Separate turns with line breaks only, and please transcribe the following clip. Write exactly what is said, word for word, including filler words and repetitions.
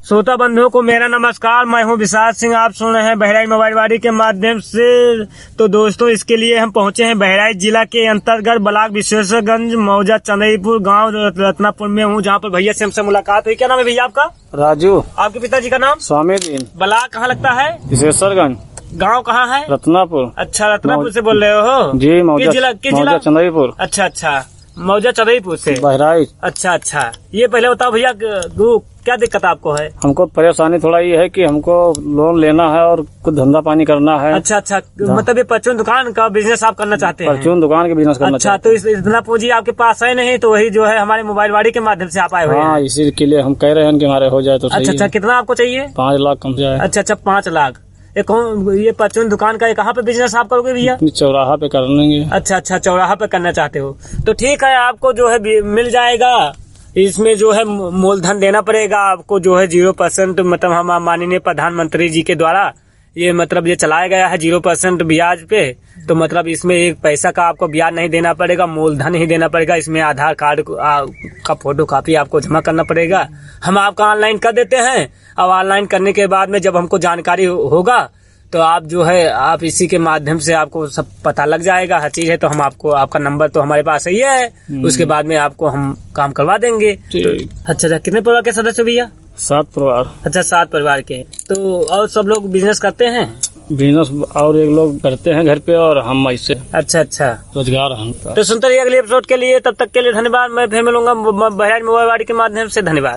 श्रोता बंधुओं को मेरा नमस्कार। मैं हूं विशाल सिंह। आप सुन रहे हैं बहराइच मोबाइल वाड़ी के माध्यम से। तो दोस्तों, इसके लिए हम पहुंचे हैं बहराइच जिला के अंतर्गत ब्लॉक विश्वेश्वरगंज मौजा चंदईपुर गांव रत्नापुर में हूं, जहां पर भैया से हमसे मुलाकात हुई। क्या नाम है भैया आपका?
राजू।
आपके पिताजी का नाम?
स्वामी दीन।
ब्लॉक कहाँ लगता है?
विश्वेश्वरगंज।
गांव कहाँ है?
रत्नापुर।
अच्छा, रत्नापुर से बोल रहे हो
जी। मौजा
जिला किस जिला?
चंदईपुर।
अच्छा अच्छा, मौजा चंदईपुर से
बहराइच।
अच्छा अच्छा। ये पहले बताओ भैया, क्या दिक्कत आपको है?
हमको परेशानी थोड़ा ये है कि हमको लोन लेना है और कुछ धंधा पानी करना है।
अच्छा अच्छा, मतलब ये परचून दुकान का बिजनेस आप करना चाहते हैं?
परचून दुकान का बिजनेस करना
अच्छा,
चाहते
तो इस, इतना पूंजी आपके पास है नहीं, तो वही जो है हमारे मोबाइल वाड़ी के माध्यम से आप आए हुए हैं।
हाँ, इसी के लिए हम कह रहे हैं कि हमारे हो जाए तो सही।
अच्छा अच्छा, कितना आपको चाहिए?
पाँच लाख कम जाए।
अच्छा अच्छा, पाँच लाख। ये कौन, ये परचून दुकान का कहाँ पे बिजनेस आप करोगे भैया?
चौराहा पे कर लेंगे।
अच्छा अच्छा, चौराहा पे करना चाहते हो तो ठीक है, आपको जो है मिल जाएगा। इसमें जो है मूलधन देना पड़ेगा आपको, जो है जीरो परसेंट, मतलब हम माननीय प्रधानमंत्री जी के द्वारा ये मतलब ये चलाया गया है जीरो परसेंट ब्याज पे। तो मतलब इसमें एक पैसा का आपको ब्याज नहीं देना पड़ेगा, मूलधन ही देना पड़ेगा। इसमें आधार कार्ड का फोटो कॉपी आपको जमा करना पड़ेगा। हम आपका ऑनलाइन कर देते हैं। अब ऑनलाइन करने के बाद में जब हमको जानकारी होगा तो आप जो है आप इसी के माध्यम से आपको सब पता लग जाएगा, हर चीज है। तो हम आपको, आपका नंबर तो हमारे पास ही है, उसके बाद में आपको हम काम करवा देंगे। अच्छा अच्छा, कितने परिवार के सदस्य भैया?
सात परिवार। अच्छा,
सात परिवार के। तो और सब लोग बिजनेस करते हैं?
बिजनेस और एक लोग करते हैं घर पे और हम ऐसे।
अच्छा अच्छा,
रोजगार हम।
तो सुनते रहिए अगले एपिसोड के लिए। तब तक के लिए धन्यवाद। मैं फिर मिलूंगा बहराइच मोबाइल वाड़ी के माध्यम से। धन्यवाद।